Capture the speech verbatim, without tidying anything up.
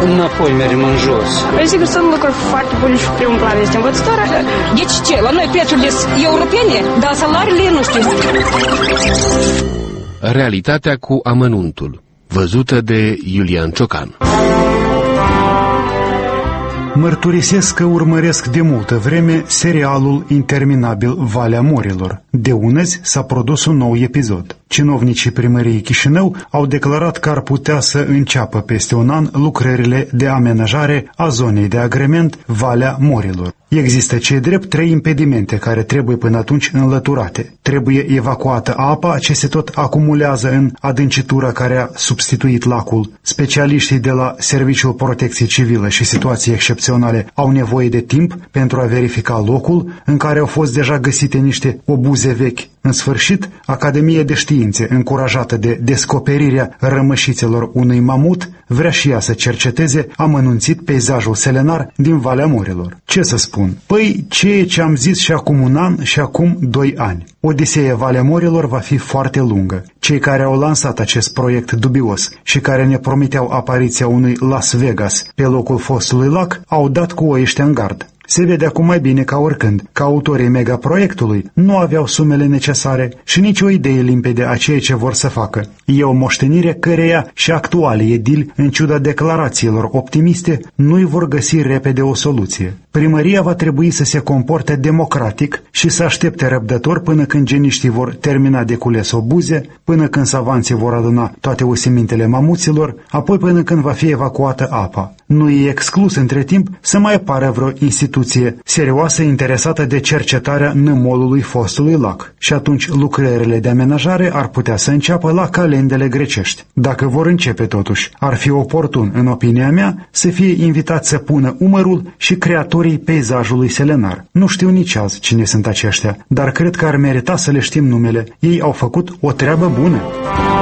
înapoi mergem în jos. Păi sigur sunt lucruri foarte bune și primul plan este învățătoare. Deci ce? La noi prețurile sunt europene, dar salariile nu știu. Realitatea cu amănuntul, văzută de Iulian Ciocan. Mărturisesc că urmăresc de multă vreme serialul interminabil Valea Morilor. De unăzi s-a produs un nou episod. Cinovnicii primăriei Chișinău au declarat că ar putea să înceapă peste un an lucrările de amenajare a zonei de agrement Valea Morilor. Există cei drept trei impedimente care trebuie până atunci înlăturate. Trebuie evacuată apa ce se tot acumulează în adâncitura care a substituit lacul. Specialiștii de la Serviciul Protecție Civilă și Situații Excepționale au nevoie de timp pentru a verifica locul în care au fost deja găsite niște obuze vechi. În sfârșit, Academia de Științe, încurajată de descoperirea rămășițelor unui mamut, vrea și ea să cerceteze amănunțit peisajul selenar din Valea Morilor. Ce să spun? Păi, ceea ce am zis și acum un an și acum doi ani. Odiseea Valea Morilor va fi foarte lungă. Cei care au lansat acest proiect dubios și care ne promiteau apariția unui Las Vegas pe locul fostului lac au dat cu oiștea în gard. Se vede acum mai bine ca oricând că autorii megaproiectului nu aveau sumele necesare și nici o idee limpede a ceea ce vor să facă. E o moștenire căreia și actualii edili, în ciuda declarațiilor optimiste, nu-i vor găsi repede o soluție. Primăria va trebui să se comporte democratic și să aștepte răbdător până când geniștii vor termina de cules obuze, până când savanții vor aduna toate usimintele mamuților, apoi până când va fi evacuată apa. Nu e exclus între timp să mai apară vreo instituție serioasă interesată de cercetarea nămolului fostului lac și atunci lucrările de amenajare ar putea să înceapă la calendele grecești. Dacă vor începe totuși, ar fi oportun, în opinia mea, să fie invitat să pună umărul și creatorii peisajului selenar. Nu știu nici azi cine sunt aceștia, dar cred că ar merita să le știm numele. Ei au făcut o treabă bună.